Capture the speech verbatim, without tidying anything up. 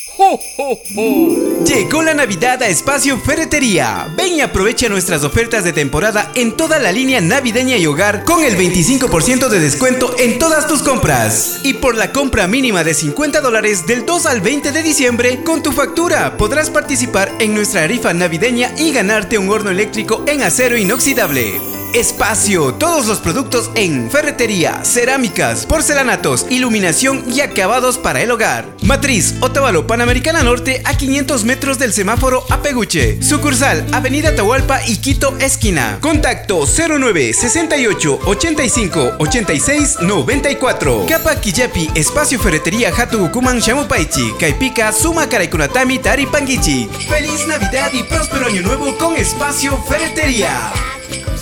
¡Ho, ho, ho! Llegó la Navidad a Espacio Ferretería. Ven y aprovecha nuestras ofertas de temporada en toda la línea navideña y hogar con el veinticinco por ciento de descuento en todas tus compras. Y por la compra mínima de cincuenta dólares del dos al veinte de diciembre, con tu factura podrás participar en nuestra rifa navideña y ganarte un horno eléctrico en acero inoxidable. Espacio, todos los productos en ferretería, cerámicas, porcelanatos, iluminación y acabados para el hogar. Matriz, Otavalo, Panamericana Norte, a quinientos metros del semáforo Apeguche. Sucursal, Avenida Atahualpa y Quito Esquina. Contacto cero nueve sesenta y ocho ochenta y cinco ochenta y seis noventa y cuatro. Capa Quillapi, Espacio Ferretería Hatu Gukuman Shamupaichi, Caipica, Suma Karaikunatami Tari Panguichi. Feliz Navidad y próspero año nuevo con Espacio Ferretería.